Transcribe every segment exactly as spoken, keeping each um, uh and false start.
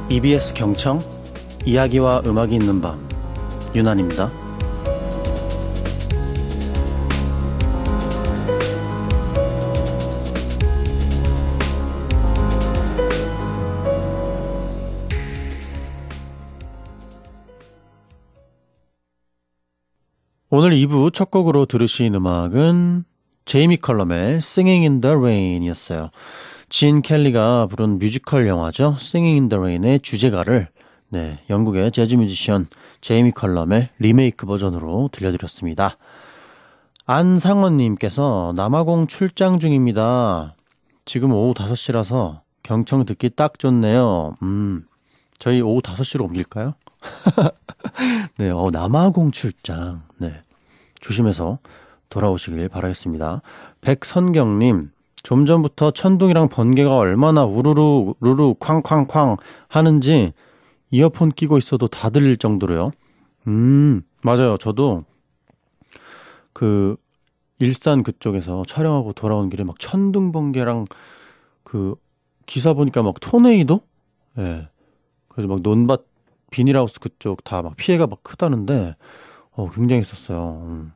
이비에스 경청, 이야기와 음악이 있는 밤, 유난입니다. 오늘 이 부 첫 곡으로 들으신 음악은 제이미 컬럼의 Singing in the Rain 이었어요. 진 켈리가 부른 뮤지컬 영화죠. Singing in the Rain의 주제가를 네, 영국의 재즈 뮤지션 제이미 컬럼의 리메이크 버전으로 들려드렸습니다. 안상원님께서 남아공 출장 중입니다. 지금 오후 다섯 시라서 경청 듣기 딱 좋네요. 음, 저희 오후 다섯 시로 옮길까요? 네, 어, 남아공 출장. 네, 조심해서 돌아오시길 바라겠습니다. 백선경님, 좀 전부터 천둥이랑 번개가 얼마나 우르르 우르르 쾅쾅쾅 하는지 이어폰 끼고 있어도 다 들릴 정도로요. 음, 맞아요. 저도 그 일산 그쪽에서 촬영하고 돌아온 길에 막 천둥 번개랑 그 기사 보니까 막 토네이도? 예. 네. 그래서 막 논밭 비닐하우스 그쪽 다 막 피해가 막 크다는데 어, 굉장히 있었어요. 음.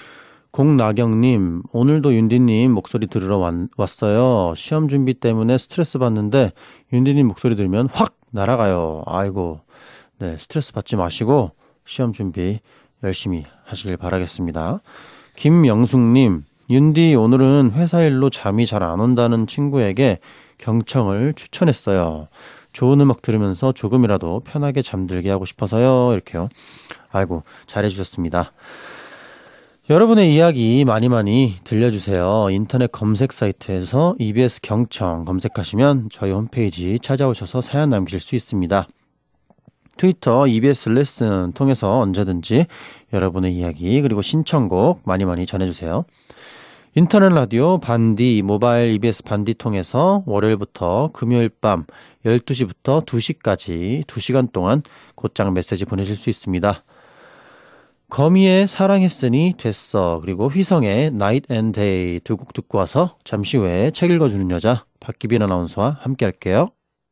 공나경님, 오늘도 윤디님 목소리 들으러 왔, 왔어요. 시험 준비 때문에 스트레스 받는데 윤디님 목소리 들으면 확 날아가요. 아이고, 네, 스트레스 받지 마시고 시험 준비 열심히 하시길 바라겠습니다. 김영숙님, 윤디 오늘은 회사 일로 잠이 잘 안 온다는 친구에게 경청을 추천했어요. 좋은 음악 들으면서 조금이라도 편하게 잠들게 하고 싶어서요. 이렇게요. 아이고, 잘해주셨습니다. 여러분의 이야기 많이 많이 들려주세요. 인터넷 검색 사이트에서 이비에스 경청 검색하시면 저희 홈페이지 찾아오셔서 사연 남기실 수 있습니다. 트위터 이비에스 레슨 통해서 언제든지 여러분의 이야기 그리고 신청곡 많이 많이 전해주세요. 인터넷 라디오 반디 모바일 이비에스 반디 통해서 월요일부터 금요일 밤 열두 시부터 두 시까지 두 시간 동안 곧장 메시지 보내실 수 있습니다. 거미의 사랑했으니 됐어, 그리고 휘성의 Night and Day 두 곡 듣고 와서 잠시 후에 책 읽어주는 여자 박기빈 아나운서와 함께 할게요.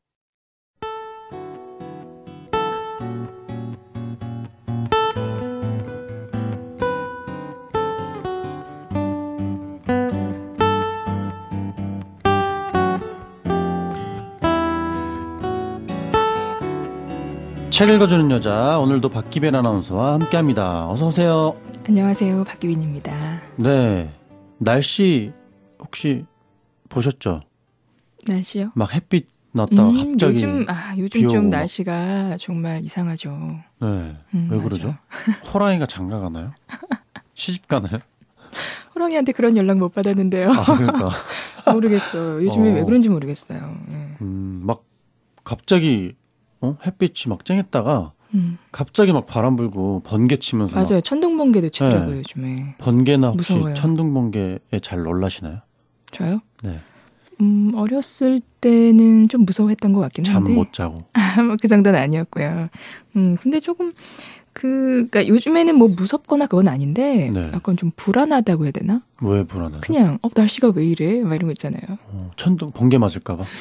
책 읽어주는 여자, 오늘도 박기빈 아나운서와 함께합니다. 어서 오세요. 안녕하세요, 박기빈입니다. 네, 날씨 혹시 보셨죠? 날씨요? 막 햇빛 났다가 음, 갑자기 요즘 아 요즘 좀 날씨가 정말 이상하죠. 네, 음, 왜 맞아. 그러죠? 호랑이가 장가 가나요? 시집 가나요? 호랑이한테 그런 연락 못 받았는데요. 아, 그러니까 모르겠어요. 요즘에 어, 왜 그런지 모르겠어요. 음, 음, 막 갑자기 어? 햇빛이 막 쨍했다가 음. 갑자기 막 바람 불고 번개 치면서 맞아요. 막, 천둥번개도 치더라고요. 네. 요즘에. 번개나 혹시 무서워요. 천둥번개에 잘 놀라시나요? 저요? 네. 음, 어렸을 때는 좀 무서워했던 것 같긴 한데 잠 못 자고. 뭐 그 정도는 아니었고요. 음, 근데 조금 그, 그러니까 요즘에는 뭐 무섭거나 그건 아닌데 네. 약간 좀 불안하다고 해야 되나? 왜 불안하죠? 그냥 어 날씨가 왜 이래? 막 이런 거 있잖아요. 어, 천둥 번개 맞을까 봐.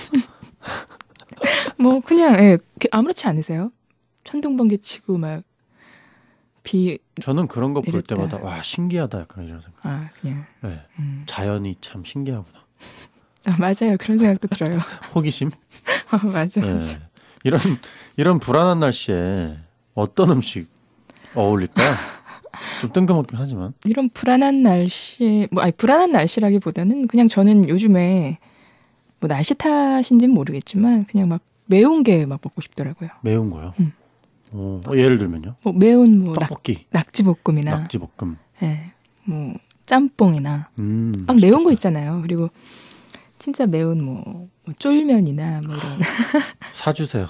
뭐 그냥 예, 아무렇지 않으세요? 천둥번개 치고 막 비 저는 그런 거 볼 내렸다. 때마다 와 신기하다 약간 이런 생각. 아 그냥 네. 음. 자연이 참 신기하구나. 아, 맞아요. 그런 생각도 들어요. 호기심. 아, 맞아, 네. 맞아. 이런 이런 불안한 날씨에 어떤 음식 어울릴까요? 좀 뜬금없긴 하지만. 이런 불안한 날씨에 뭐 아니 불안한 날씨라기보다는 그냥 저는 요즘에 뭐 날씨 탓인지는 모르겠지만 그냥 막 매운 게 막 먹고 싶더라고요. 매운 거요? 음. 어, 예를 들면요? 뭐 매운 뭐 떡볶이, 낙, 낙지볶음이나 낙지볶음, 예, 뭐 짬뽕이나 음, 막 매운 거 있잖아요. 그리고 진짜 매운 뭐, 뭐 쫄면이나 뭐 이런 사주세요.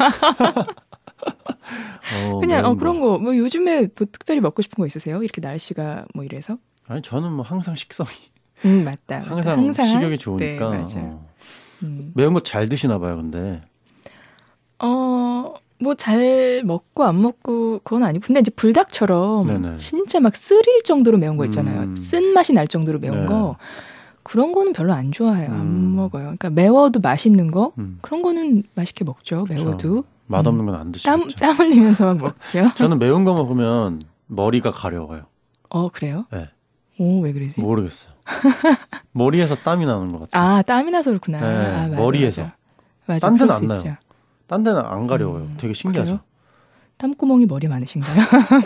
어, 그냥 어 그런 거. 거 뭐 요즘에 뭐 특별히 먹고 싶은 거 있으세요? 이렇게 날씨가 뭐 이래서? 아니 저는 뭐 항상 식성이 음 맞다. 맞다. 항상, 항상 식욕이 좋으니까 네, 맞아요. 어. 음. 매운 거 잘 드시나 봐요. 근데 어, 뭐 잘 먹고 안 먹고 그건 아니고 근데 이제 불닭처럼 네네. 진짜 막 쓰릴 정도로 매운 거 있잖아요. 음. 쓴 맛이 날 정도로 매운 네. 거 그런 거는 별로 안 좋아해요. 음. 안 먹어요. 그러니까 매워도 맛있는 거 음. 그런 거는 맛있게 먹죠. 그쵸. 매워도. 맛없는 건 안 드시겠죠. 땀, 땀 흘리면서 막 먹죠. 저는 매운 거 먹으면 머리가 가려워요. 어, 그래요? 네. 오, 왜 그러지? 모르겠어요. 머리에서 땀이 나는 것 같아요. 아, 땀이 나서 그렇구나. 네, 아, 맞아, 머리에서. 맞아. 맞아, 딴 데는 그럴 안 수 나요. 있죠. 딴 데는 안 가려워요. 음, 되게 신기하죠. 그래요? 땀구멍이 머리 많으신가요?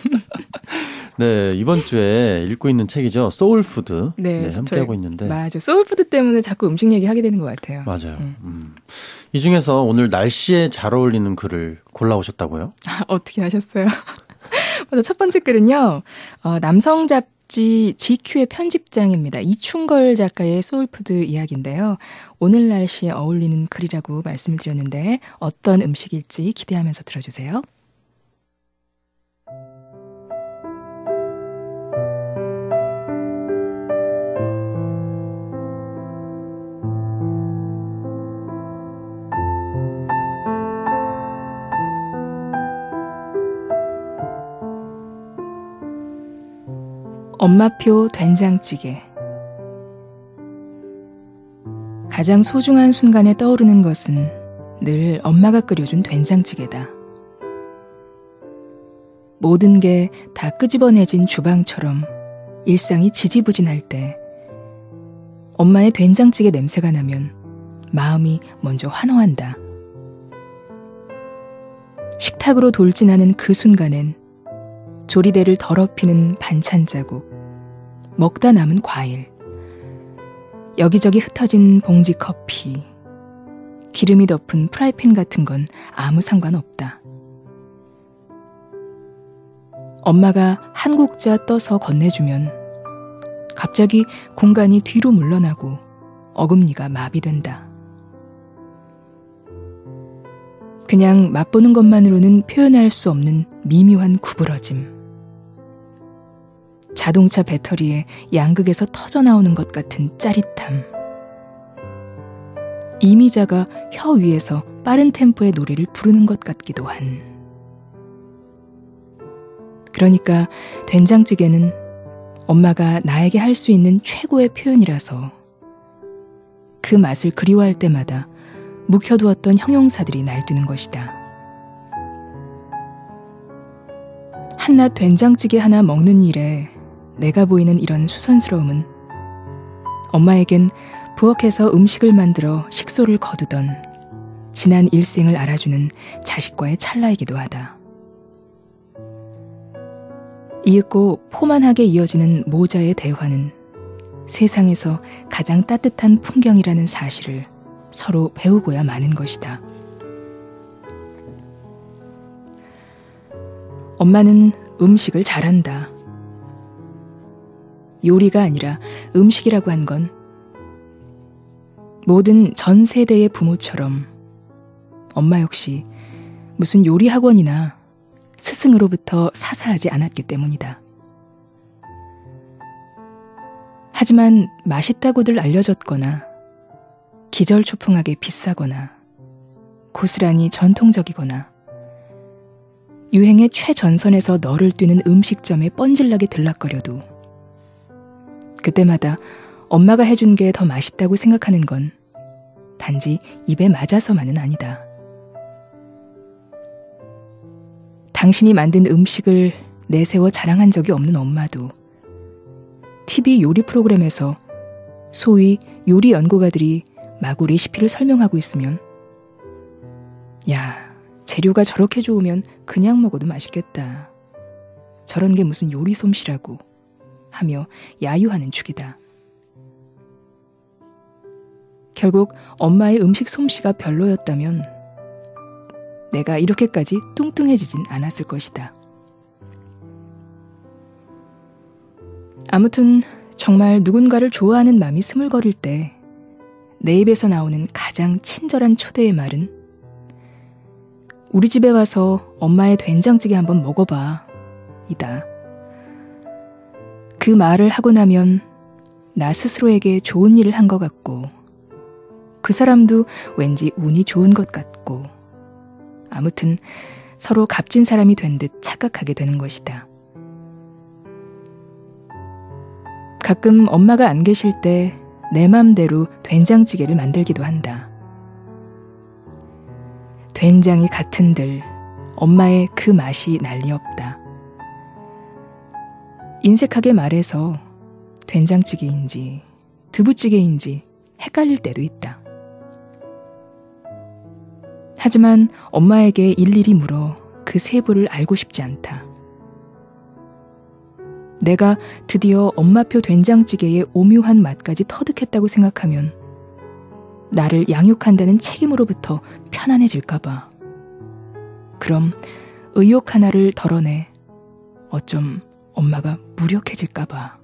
네, 이번 주에 읽고 있는 책이죠. 소울푸드. 네, 네, 함께하고 있는데. 맞아. 소울푸드 때문에 자꾸 음식 얘기하게 되는 것 같아요. 맞아요. 음. 음. 이 중에서 오늘 날씨에 잘 어울리는 글을 골라오셨다고요? 아, 어떻게 하셨어요? 먼저 첫 번째 글은요. 어, 남성 잡지 지큐의 편집장입니다. 이충걸 작가의 소울푸드 이야기인데요. 오늘 날씨에 어울리는 글이라고 말씀을 드렸는데 어떤 음식일지 기대하면서 들어주세요. 엄마표 된장찌개. 가장 소중한 순간에 떠오르는 것은 늘 엄마가 끓여준 된장찌개다. 모든 게 다 끄집어내진 주방처럼 일상이 지지부진할 때 엄마의 된장찌개 냄새가 나면 마음이 먼저 환호한다. 식탁으로 돌진하는 그 순간엔 조리대를 더럽히는 반찬 자국, 먹다 남은 과일, 여기저기 흩어진 봉지 커피, 기름이 덮은 프라이팬 같은 건 아무 상관없다. 엄마가 한 국자 떠서 건네주면 갑자기 공간이 뒤로 물러나고 어금니가 마비된다. 그냥 맛보는 것만으로는 표현할 수 없는 미묘한 구부러짐. 자동차 배터리에 양극에서 터져나오는 것 같은 짜릿함. 이미자가 혀 위에서 빠른 템포의 노래를 부르는 것 같기도 한. 그러니까 된장찌개는 엄마가 나에게 할 수 있는 최고의 표현이라서 그 맛을 그리워할 때마다 묵혀두었던 형용사들이 날뛰는 것이다. 한낱 된장찌개 하나 먹는 일에 내가 보이는 이런 수선스러움은 엄마에겐 부엌에서 음식을 만들어 식소를 거두던 지난 일생을 알아주는 자식과의 찰나이기도 하다. 이윽고 포만하게 이어지는 모자의 대화는 세상에서 가장 따뜻한 풍경이라는 사실을 서로 배우고야 마는 것이다. 엄마는 음식을 잘한다. 요리가 아니라 음식이라고 한 건 모든 전 세대의 부모처럼 엄마 역시 무슨 요리 학원이나 스승으로부터 사사하지 않았기 때문이다. 하지만 맛있다고들 알려졌거나 기절초풍하게 비싸거나 고스란히 전통적이거나 유행의 최전선에서 너를 뛰는 음식점에 뻔질나게 들락거려도 그때마다 엄마가 해준 게 더 맛있다고 생각하는 건 단지 입에 맞아서만은 아니다. 당신이 만든 음식을 내세워 자랑한 적이 없는 엄마도 티비 요리 프로그램에서 소위 요리 연구가들이 마구 레시피를 설명하고 있으면 야, 재료가 저렇게 좋으면 그냥 먹어도 맛있겠다. 저런 게 무슨 요리 솜씨라고 하며 야유하는 축이다. 결국 엄마의 음식 솜씨가 별로였다면 내가 이렇게까지 뚱뚱해지진 않았을 것이다. 아무튼 정말 누군가를 좋아하는 마음이 스물거릴 때 내 입에서 나오는 가장 친절한 초대의 말은 우리 집에 와서 엄마의 된장찌개 한번 먹어봐 이다. 그 말을 하고 나면 나 스스로에게 좋은 일을 한 것 같고 그 사람도 왠지 운이 좋은 것 같고 아무튼 서로 값진 사람이 된 듯 착각하게 되는 것이다. 가끔 엄마가 안 계실 때 내 맘대로 된장찌개를 만들기도 한다. 된장이 같은들 엄마의 그 맛이 난리 없다. 인색하게 말해서 된장찌개인지 두부찌개인지 헷갈릴 때도 있다. 하지만 엄마에게 일일이 물어 그 세부를 알고 싶지 않다. 내가 드디어 엄마표 된장찌개의 오묘한 맛까지 터득했다고 생각하면 나를 양육한다는 책임으로부터 편안해질까봐. 그럼 의욕 하나를 덜어내 어쩜 엄마가 무력해질까봐.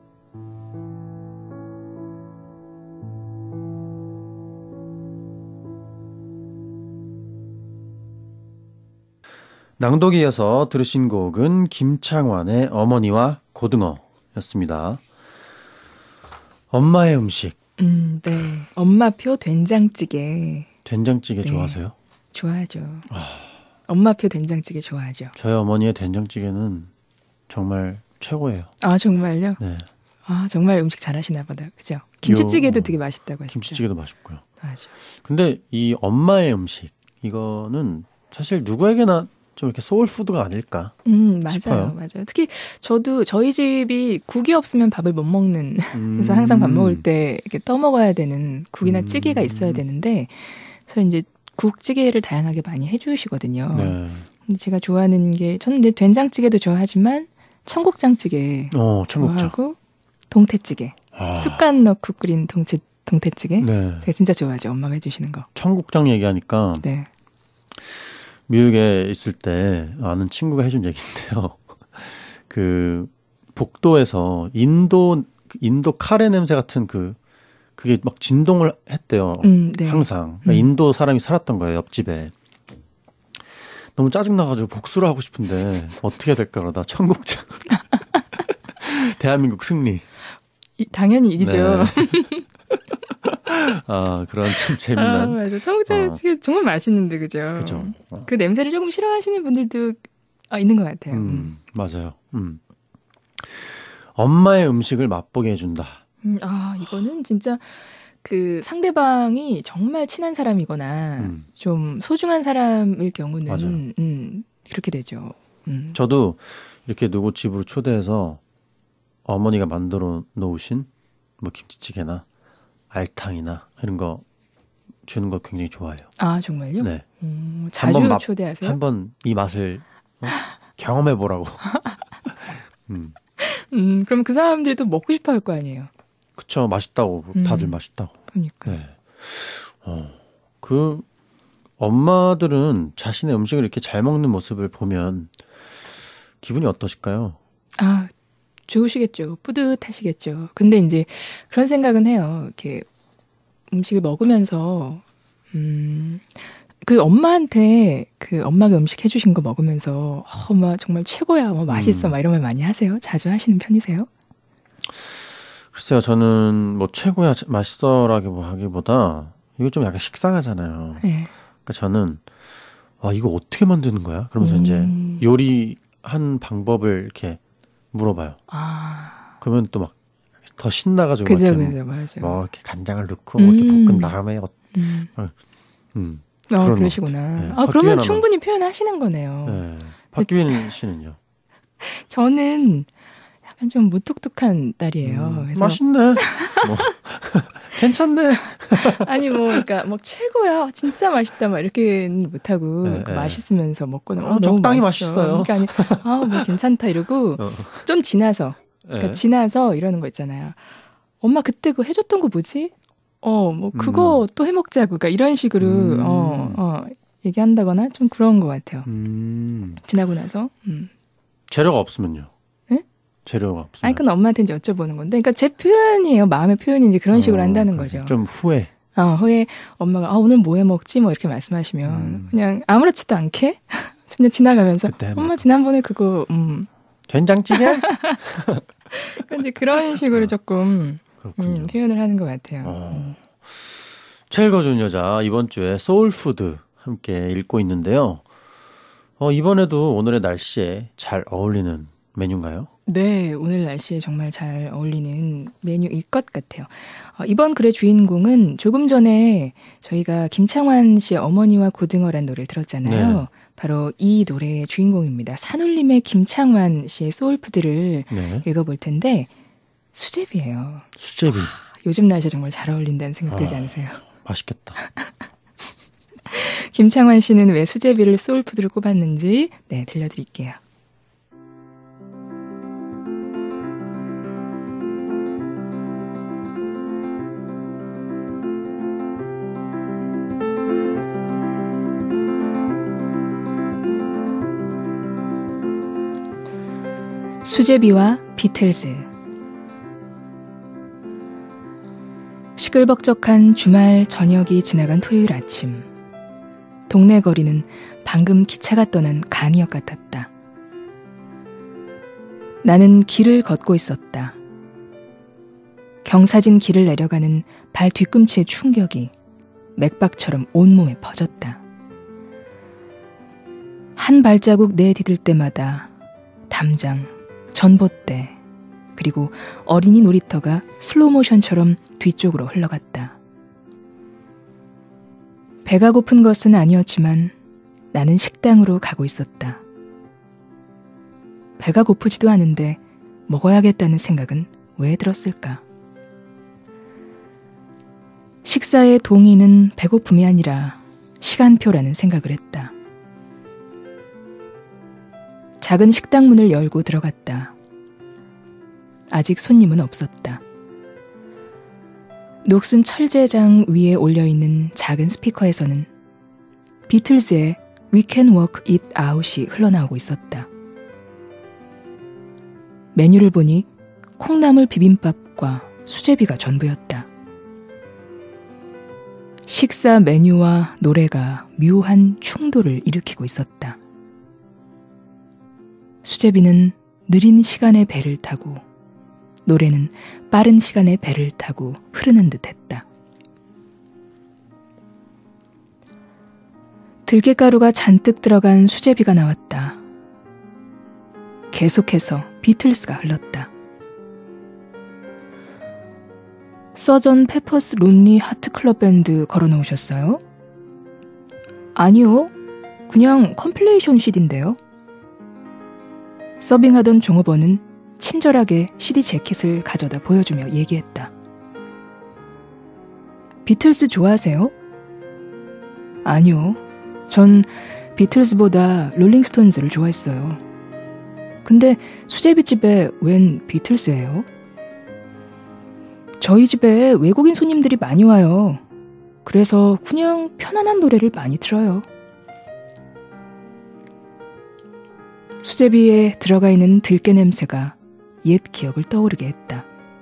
낭독에 이어서 들으신 곡은 김창완의 어머니와 고등어였습니다. 엄마의 음식. 음, 네. 엄마표 된장찌개. 된장찌개 네. 좋아하세요? 좋아하죠. 아... 엄마표 된장찌개 좋아하죠. 저희 어머니의 된장찌개는 정말 최고예요. 아, 정말요? 네. 아, 정말 음식 잘하시나 보다. 그죠? 김치찌개도 요... 되게 맛있다고 하시죠. 김치찌개도 맛있고요. 맞아. 근데 이 엄마의 음식, 이거는 사실 누구에게나 좀 이렇게 소울푸드가 아닐까 음, 맞아요. 싶어요. 맞아요. 특히 저도 저희 집이 국이 없으면 밥을 못 먹는 음. 그래서 항상 밥 먹을 때 이렇게 떠먹어야 되는 국이나 음. 찌개가 있어야 되는데 그래서 이제 국찌개를 다양하게 많이 해주시거든요. 네. 근데 제가 좋아하는 게 저는 이제 된장찌개도 좋아하지만 청국장찌개 어, 청국장. 좋아하고 동태찌개 아. 쑥간 넣고 끓인 동태, 동태찌개 네. 제가 진짜 좋아하죠. 엄마가 해주시는 거. 청국장 얘기하니까 네. 미국에 있을 때 아는 친구가 해준 얘기인데요. 그 복도에서 인도 인도 카레 냄새 같은 그 그게 막 진동을 했대요. 음, 네. 항상 그러니까 음. 인도 사람이 살았던 거예요. 옆집에. 너무 짜증나가지고 복수를 하고 싶은데 어떻게 해야 될까 그러다 청국장. 대한민국 승리. 이, 당연히 이기죠. 네. 아, 그런 참 재미난. 아, 맞아. 청국장찌개 어. 정말 맛있는데, 그죠? 그죠. 어. 그 냄새를 조금 싫어하시는 분들도 아, 있는 것 같아요. 음, 음. 맞아요. 음. 엄마의 음식을 맛보게 해준다. 음, 아, 이거는 진짜 그 상대방이 정말 친한 사람이거나 음. 좀 소중한 사람일 경우는 맞아요. 음, 그렇게 되죠. 음. 저도 이렇게 누구 집으로 초대해서 어머니가 만들어 놓으신 뭐 김치찌개나 알탕이나 이런 거 주는 거 굉장히 좋아해요. 아, 정말요? 네. 음, 자주 한번 맛, 초대하세요? 한번 이 맛을 어? 경험해 보라고. 음. 음, 그럼 그 사람들도 먹고 싶어 할 거 아니에요? 그쵸, 맛있다고. 다들 음. 맛있다고. 그러니까. 네. 어, 그 엄마들은 자신의 음식을 이렇게 잘 먹는 모습을 보면 기분이 어떠실까요? 아, 좋으시겠죠. 뿌듯하시겠죠. 근데 이제 그런 생각은 해요. 이렇게 음식을 먹으면서 음, 그 엄마한테 그 엄마가 음식 해주신 거 먹으면서 어, 엄마 정말 최고야, 뭐 맛있어, 음. 막 이런 말 많이 하세요? 자주 하시는 편이세요? 글쎄요, 저는 뭐 최고야 맛있어라고 하기보다 이거 좀 약간 식상하잖아요. 네. 그러니까 저는 와 이거 어떻게 만드는 거야? 그러면서 음. 이제 요리한 방법을 이렇게 물어봐요. 아, 그러면 또 막 더 신나가지고 그죠, 막 그죠, 맞아. 뭐 이렇게 간장을 넣고 뭐 이렇게 음. 볶은 다음에 어, 음. 음 어, 그런 그러시구나. 것 같아요. 네, 아, 그러면 박기현 충분히 표현하시는 거네요. 아마, 네. 박기빈 씨는요? 저는 약간 좀 무뚝뚝한 딸이에요. 음, 그래서 맛있네. 뭐 괜찮네. 아니 뭐 그러니까 뭐 최고야, 진짜 맛있다 막 이렇게는 못하고 네, 그 네. 맛있으면서 먹고는 어, 어, 너무 적당히 맛있어. 맛있어요. 그러니까 아니 아뭐 괜찮다 이러고 어. 좀 지나서 그러니까 네. 지나서 이러는 거 있잖아요. 엄마 그때 그거 해줬던 거 뭐지? 어 뭐 그거 음. 또 해먹자고 그러니까 이런 식으로 음. 어, 어 얘기한다거나 좀 그런 것 같아요. 음, 지나고 나서. 음. 재료가 없으면요? 네? 재료가 없으면 아니 그건 엄마한테 이제 여쭤보는 건데, 그러니까 제 표현이에요. 마음의 표현인지 그런 식으로 어, 한다는 그래. 거죠. 좀 후회. 어, 후에 엄마가 아, 오늘 뭐 해 먹지? 뭐 이렇게 말씀하시면 음. 그냥 아무렇지도 않게 그냥 지나가면서 그때 엄마 지난번에 그거 음. 된장찌개? 이제 그런 식으로 조금 그렇군요. 음, 표현을 하는 것 같아요. 어. 음. 책 읽어준 여자 이번 주에 소울푸드 함께 읽고 있는데요. 어, 이번에도 오늘의 날씨에 잘 어울리는 메뉴인가요? 네, 오늘 날씨에 정말 잘 어울리는 메뉴일 것 같아요. 어, 이번 글의 주인공은 조금 전에 저희가 김창완 씨의 어머니와 고등어란 노래를 들었잖아요. 네. 바로 이 노래의 주인공입니다. 산울림의 김창완 씨의 소울푸드를 네. 읽어볼 텐데 수제비예요. 수제비. 아, 요즘 날씨에 정말 잘 어울린다는 생각 들지 아, 않으세요? 맛있겠다. 김창완 씨는 왜 수제비를 소울푸드로 꼽았는지 네, 들려드릴게요. 수제비와 비틀즈. 시끌벅적한 주말 저녁이 지나간 토요일 아침. 동네 거리는 방금 기차가 떠난 간이역 같았다. 나는 길을 걷고 있었다. 경사진 길을 내려가는 발 뒤꿈치의 충격이 맥박처럼 온몸에 퍼졌다. 한 발자국 내디딜 때마다 담장, 전봇대, 그리고 어린이 놀이터가 슬로우모션처럼 뒤쪽으로 흘러갔다. 배가 고픈 것은 아니었지만 나는 식당으로 가고 있었다. 배가 고프지도 않은데 먹어야겠다는 생각은 왜 들었을까? 식사의 동의는 배고픔이 아니라 시간표라는 생각을 했다. 작은 식당 문을 열고 들어갔다. 아직 손님은 없었다. 녹슨 철제장 위에 올려있는 작은 스피커에서는 비틀즈의 We Can Work It Out이 흘러나오고 있었다. 메뉴를 보니 콩나물 비빔밥과 수제비가 전부였다. 식사 메뉴와 노래가 묘한 충돌을 일으키고 있었다. 수제비는 느린 시간의 배를 타고 노래는 빠른 시간의 배를 타고 흐르는 듯했다. 들깨가루가 잔뜩 들어간 수제비가 나왔다. 계속해서 비틀스가 흘렀다. 서전 페퍼스 론리 하트클럽 밴드 걸어놓으셨어요? 아니요, 그냥 컴필레이션 씨디인데요. 서빙하던 종업원은 친절하게 씨디 재킷을 가져다 보여주며 얘기했다. 비틀스 좋아하세요? 아니요, 전 비틀스보다 롤링스톤즈를 좋아했어요. 근데 수제비집에 웬 비틀스예요? 저희 집에 외국인 손님들이 많이 와요. 그래서 그냥 편안한 노래를 많이 틀어요. 수제비에 들어가 있는 들깨 냄새가 옛 기억을 떠오르게 했다.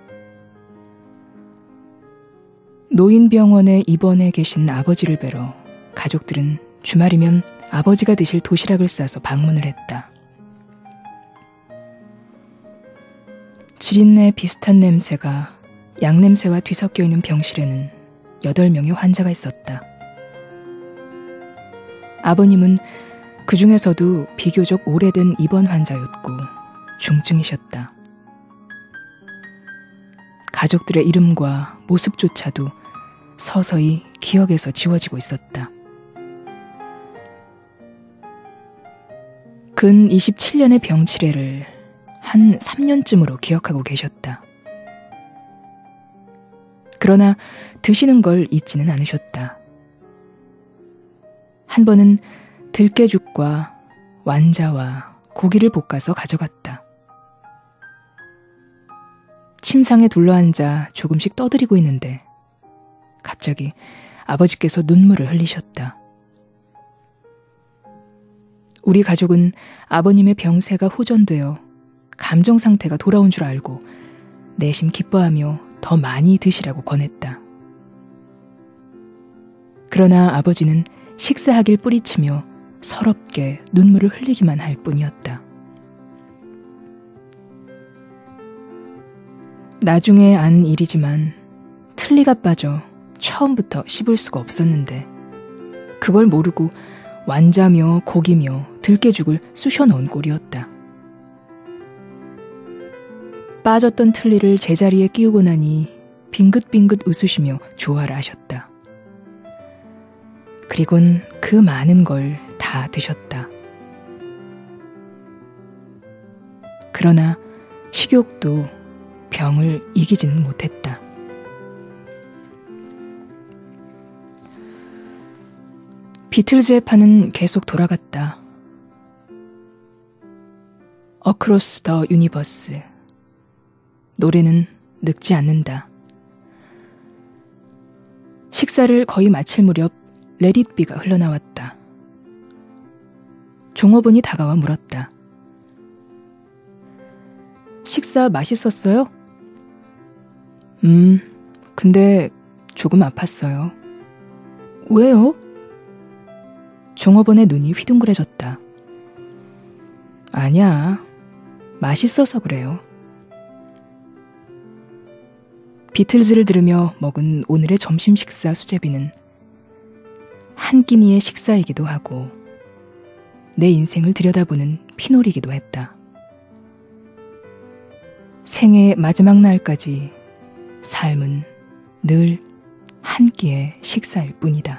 노인병원에 입원해 계신 아버지를 뵈러 가족들은 주말이면 아버지가 드실 도시락을 싸서 방문을 했다. 지린내 비슷한 냄새가 양냄새와 뒤섞여 있는 병실에는 여덟 명의 환자가 있었다. 아버님은 그 중에서도 비교적 오래된 입원 환자였고 중증이셨다. 가족들의 이름과 모습조차도 서서히 기억에서 지워지고 있었다. 근 이십칠 년의 병치레를 한 삼 년쯤으로 기억하고 계셨다. 그러나 드시는 걸 잊지는 않으셨다. 한 번은 들깨죽과 완자와 고기를 볶아서 가져갔다. 침상에 둘러앉아 조금씩 떠들이고 있는데 갑자기 아버지께서 눈물을 흘리셨다. 우리 가족은 아버님의 병세가 호전되어 감정 상태가 돌아온 줄 알고 내심 기뻐하며 더 많이 드시라고 권했다. 그러나 아버지는 식사하길 뿌리치며 서럽게 눈물을 흘리기만 할 뿐이었다. 나중에 안 일이지만 틀니가 빠져 처음부터 씹을 수가 없었는데 그걸 모르고 완자며 고기며 들깨죽을 쑤셔 넣은 꼴이었다. 빠졌던 틀니를 제자리에 끼우고 나니 빙긋빙긋 웃으시며 조화를 하셨다. 그리곤 그 많은 걸 다 드셨다. 그러나 식욕도 병을 이기지는 못했다. 비틀즈의 판은 계속 돌아갔다. Across the Universe. 노래는 늙지 않는다. 식사를 거의 마칠 무렵 Let It Be가 흘러나왔다. 종업원이 다가와 물었다. 식사 맛있었어요? 음, 근데 조금 아팠어요. 왜요? 종업원의 눈이 휘둥그레졌다. 아니야, 맛있어서 그래요. 비틀즈를 들으며 먹은 오늘의 점심 식사 수제비는 한 끼니의 식사이기도 하고 내 인생을 들여다보는 피놀이기도 했다. 생의 마지막 날까지 삶은 늘 한 끼의 식사일 뿐이다.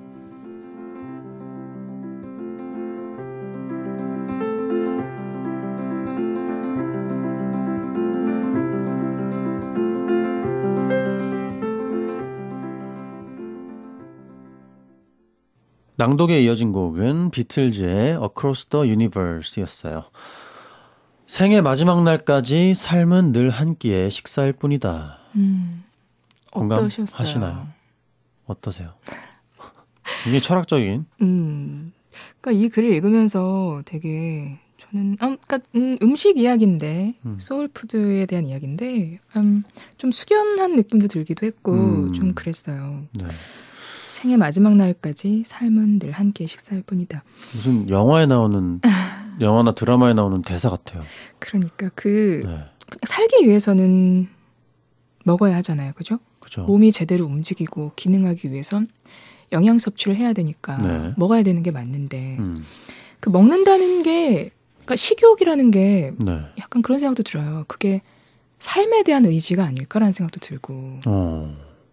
낭독에 이어진 곡은 비틀즈의 Across the Universe였어요. 생의 마지막 날까지 삶은 늘 한 끼의 식사일 뿐이다. 음, 어떠셨어요? 공감하시나요? 어떠세요? 굉장히 철학적인. 음, 그러니까 이 글을 읽으면서 되게 저는 아, 그러니까 음, 음식 이야기인데 음. 소울푸드에 대한 이야기인데 음, 좀 숙연한 느낌도 들기도 했고 음. 좀 그랬어요. 네. 생의 마지막 날까지 삶은 늘 한 끼의 식사일 뿐이다. 무슨 영화에 나오는 영화나 드라마에 나오는 대사 같아요. 그러니까 그 네. 살기 위해서는 먹어야 하잖아요. 그죠? 그죠. 몸이 제대로 움직이고 기능하기 위해선 영양 섭취를 해야 되니까 네. 먹어야 되는 게 맞는데 음. 그 먹는다는 게 그러니까 식욕이라는 게 네. 약간 그런 생각도 들어요. 그게 삶에 대한 의지가 아닐까라는 생각도 들고 어.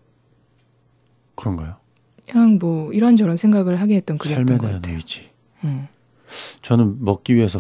그런가요? 그냥 뭐 이런저런 생각을 하게 했던 글이었던 삶에 것 대한 같아요. 의지. 응. 저는 먹기 위해서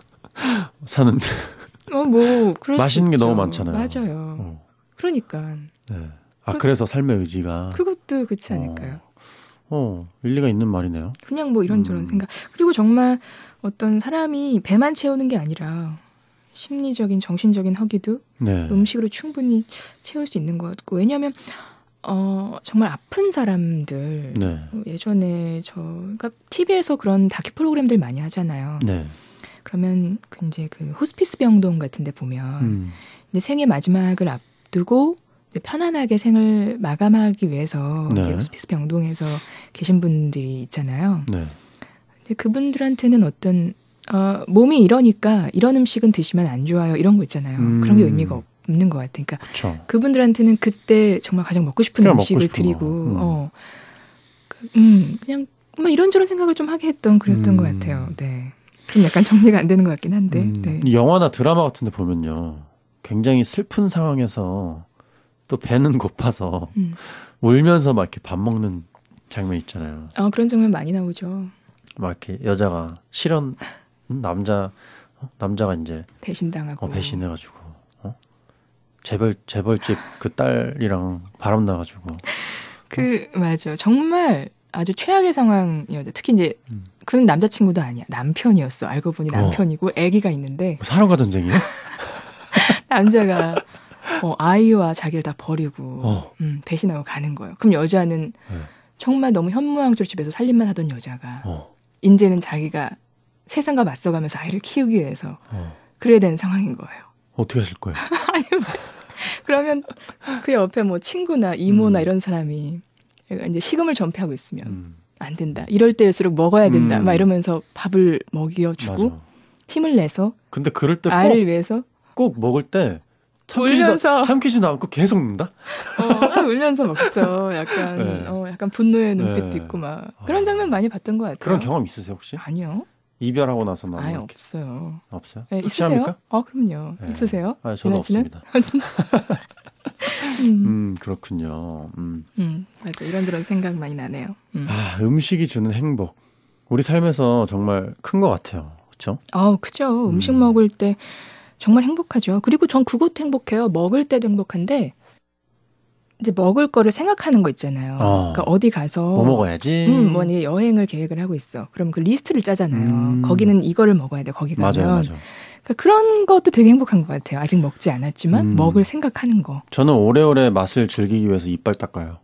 사는데 어, 뭐 그럴 맛있는 수 게 있죠. 너무 많잖아요. 맞아요. 어. 그러니까 네. 아 그- 그래서 삶의 의지가 그것도 그렇지 않을까요? 어 일리가 있는 말이네요. 그냥 뭐 이런저런 음. 생각. 그리고 정말 어떤 사람이 배만 채우는 게 아니라 심리적인, 정신적인 허기도 네. 음식으로 충분히 채울 수 있는 것 같고. 왜냐하면 어, 정말 아픈 사람들 네. 예전에 저 그러니까 티비에서 그런 다큐 프로그램들 많이 하잖아요. 네. 그러면 그 이제 그 호스피스 병동 같은데 보면 음. 이제 생의 마지막을 앞두고 이제 편안하게 생을 마감하기 위해서 네. 이제 호스피스 병동에서 계신 분들이 있잖아요. 네. 이제 그분들한테는 어떤 어, 몸이 이러니까 이런 음식은 드시면 안 좋아요. 이런 거 있잖아요. 음. 그런 게 의미가 없는 것 같으니까 그렇죠. 그분들한테는 그때 정말 가장 먹고 싶은 그냥 음식을 먹고 싶은 드리고, 거. 음. 어, 그, 음, 그냥 뭐 이런저런 생각을 좀 하게 했던 글이었던 음. 것 같아요. 네, 좀 약간 정리가 안 되는 것 같긴 한데, 음. 네. 이 영화나 드라마 같은데 보면요, 굉장히 슬픈 상황에서 또 배는 고파서 음. 울면서 막 이렇게 밥 먹는 장면 있잖아요. 아 그런 장면 많이 나오죠. 막 이렇게 여자가 실현 음? 남자 어? 남자가 이제 배신당하고. 어, 배신해가지고 어? 재벌 재벌집 그 딸이랑 바람 나가지고 그 맞아. 정말 아주 최악의 상황이었죠. 특히 이제 음. 그는 남자친구도 아니야. 남편이었어. 알고 보니 남편이고 아기가 있는데 사랑과 전쟁이요? 남자가 어, 아이와 자기를 다 버리고 어. 음, 배신하고 가는 거예요. 그럼 여자는 네. 정말 너무 현모양처로 집에서 살림만 하던 여자가 어. 이제는 자기가 세상과 맞서가면서 아이를 키우기 위해서 어. 그래야 되는 상황인 거예요. 어떻게 하실 거예요? 아니, 그러면 그 옆에 뭐 친구나 이모나 음. 이런 사람이 얘가 이제 식음을 전폐하고 있으면 음. 안 된다. 이럴 때일수록 먹어야 된다. 음. 막 이러면서 밥을 먹여주고 맞아. 힘을 내서 근데 그럴 때 아이를 꼭 위해서 꼭 먹을 때 울면서. 삼키지도, 삼키지도 않고 계속 먹는다? 어, 아, 울면서 먹죠. 약간 네. 어, 약간 분노의 눈빛도 네. 있고 막 그런 장면 많이 봤던 것 같아요. 그런 경험 있으세요 혹시? 아니요. 이별하고 나서만 아예 이렇게. 없어요. 없어요? 네, 확실합니까? 있으세요? 어, 그럼요. 네. 있으세요? 아, 저는 유나 씨는? 없습니다. 음. 음, 그렇군요. 음. 음, 맞아. 이런저런 생각 많이 나네요. 음. 아, 음식이 주는 행복. 우리 삶에서 정말 큰 것 같아요. 그렇죠? 아, 그죠. 음식 음. 먹을 때 정말 행복하죠. 그리고 전 그것도 행복해요. 먹을 때도 행복한데 이제 먹을 거를 생각하는 거 있잖아요. 어. 그러니까 어디 가서 뭐 먹어야지. 음, 뭐 여행을 계획을 하고 있어. 그럼 그 리스트를 짜잖아요. 음. 거기는 이거를 먹어야 돼. 거기 가면. 맞아요, 맞아요. 그러니까 그런 것도 되게 행복한 것 같아요. 아직 먹지 않았지만 음. 먹을 생각하는 거. 저는 오래오래 맛을 즐기기 위해서 이빨 닦아요.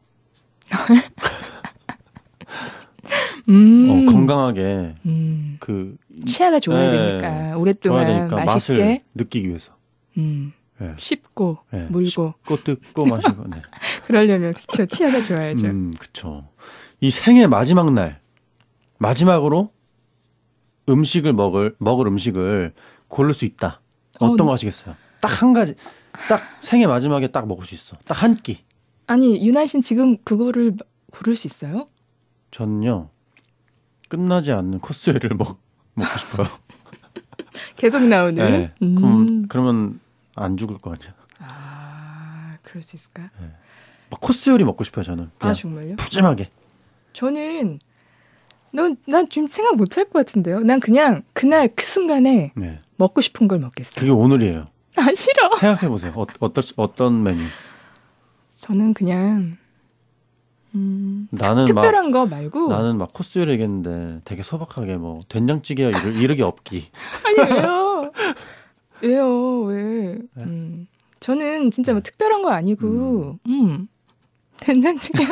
음. 어, 건강하게 음. 그 치아가 좋아야 네, 되니까 좋아야 오랫동안 되니까 맛있게 맛을 느끼기 위해서. 음. 네. 씹고 네. 물고 씹고 뜯고 마시고. 네. 그러려면 그쵸 치아가 좋아야죠. 음, 그쵸. 이 생의 마지막 날 마지막으로 음식을 먹을 먹을 음식을 고를 수 있다. 어떤 어, 거 하시겠어요? 딱 한 가지, 딱 생의 마지막에 딱 먹을 수 있어. 딱 한 끼. 아니 유나 씨는 지금 그거를 고를 수 있어요? 저는요 끝나지 않는 코스 요리를 먹 먹고 싶어요. 계속 나오는. 네. 음. 그럼 그러면 안 죽을 거 아니야. 아 그럴 수 있을까? 막 코스 요리 먹고 싶어요. 저는 아 그냥 정말요? 푸짐하게. 저는 넌난 지금 생각 못 할 것 같은데요. 난 그냥 그날 그 순간에 네. 먹고 싶은 걸 먹겠어요. 그게 오늘이에요. 아 싫어. 생각해 보세요. 어, 어떤 어떤 메뉴? 저는 그냥 음, 나는 특별한 막 거 말고 나는 막 코스 요리 얘기했는데 되게 소박하게 뭐 된장찌개와 이르, 이르기 없기. 아니 왜요? 왜요? 왜? 네? 음, 저는 진짜 뭐 특별한 거 아니고 음, 된장찌개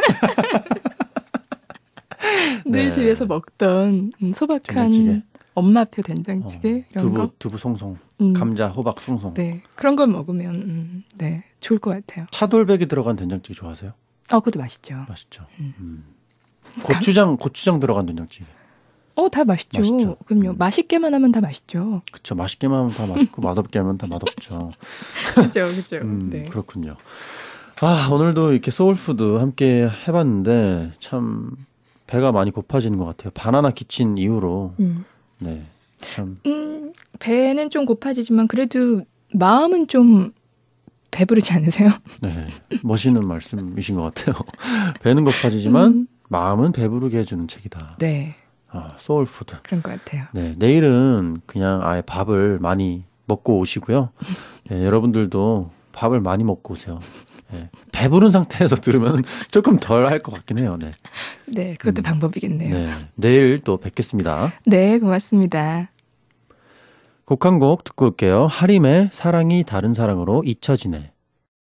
늘 네. 집에서 먹던 음, 소박한 된장찌개. 엄마표 된장찌개 어, 이런 두부 거. 두부 송송, 음, 감자 호박 송송. 네 그런 걸 먹으면 음, 네 좋을 것 같아요. 차돌백이 들어간 된장찌개 좋아하세요? 어, 그것도 맛있죠. 맛있죠. 음. 음. 고추장 고추장 들어간 된장찌개. 어, 다 맛있죠. 맛있죠. 그럼요. 음. 맛있게만 하면 다 맛있죠. 그쵸. 맛있게만 하면 다 맛있고 맛없게 하면 다 맛없죠. 그죠, 그죠. 음, 네. 그렇군요. 아, 오늘도 이렇게 소울푸드 함께 해봤는데 참 배가 많이 고파지는 것 같아요. 바나나 키친 이후로. 음. 네. 참. 음, 배는 좀 고파지지만 그래도 마음은 좀 배부르지 않으세요? 네. 멋있는 말씀이신 것 같아요. 배는 고파지지만 음. 마음은 배부르게 해주는 책이다. 네, 아, 소울푸드. 그런 것 같아요. 네. 내일은 그냥 아예 밥을 많이 먹고 오시고요. 네, 여러분들도 밥을 많이 먹고 오세요. 네. 배부른 상태에서 들으면 조금 덜 할 것 같긴 해요. 네. 네, 그것도 음. 방법이겠네요. 네. 네. 내일 또 뵙겠습니다. 고맙습니다. 곡 한 곡 듣고 올게요. 하림의 사랑이 다른 사랑으로 잊혀지네.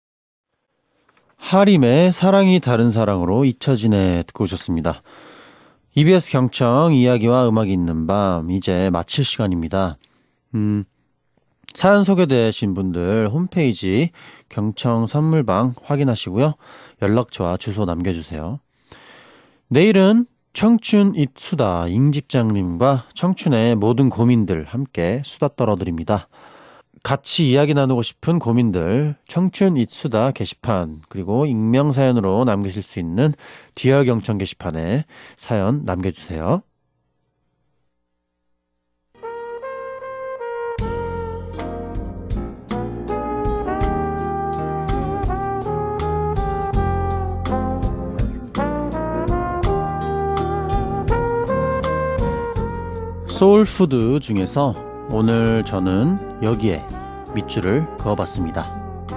하림의 사랑이 다른 사랑으로 잊혀지네 듣고 오셨습니다. 이비에스 경청 이야기와 음악이 있는 밤 이제 마칠 시간입니다. 음, 사연 소개되신 분들 홈페이지 경청 선물방 확인하시고요. 연락처와 주소 남겨주세요. 내일은 청춘 잇수다 잉집장님과 청춘의 모든 고민들 함께 수다 떨어드립니다. 같이 이야기 나누고 싶은 고민들 청춘 잇수다 게시판 그리고 익명 사연으로 남기실 수 있는 디얼 경청 게시판에 사연 남겨주세요. 소울푸드 중에서 오늘 저는 여기에 밑줄을 그어봤습니다.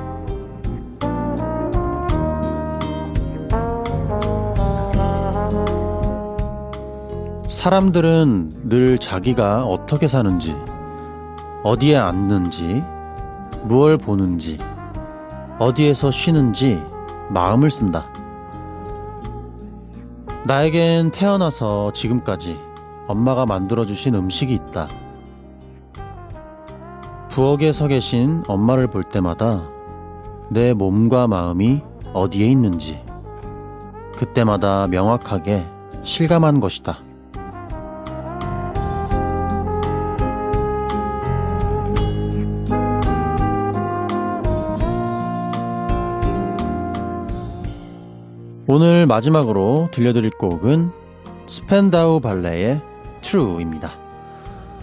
사람들은 늘 자기가 어떻게 사는지, 어디에 앉는지, 무얼 보는지, 어디에서 쉬는지 마음을 쓴다. 나에겐 태어나서 지금까지 엄마가 만들어주신 음식이 있다. 부엌에 서 계신 엄마를 볼 때마다 내 몸과 마음이 어디에 있는지 그때마다 명확하게 실감한 것이다. 오늘 마지막으로 들려드릴 곡은 스펜다우 발레의 True입니다.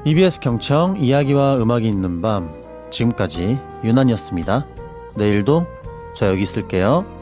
이비에스 경청 이야기와 음악이 있는 밤, 지금까지 유난이었습니다. 내일도 저 여기 있을게요.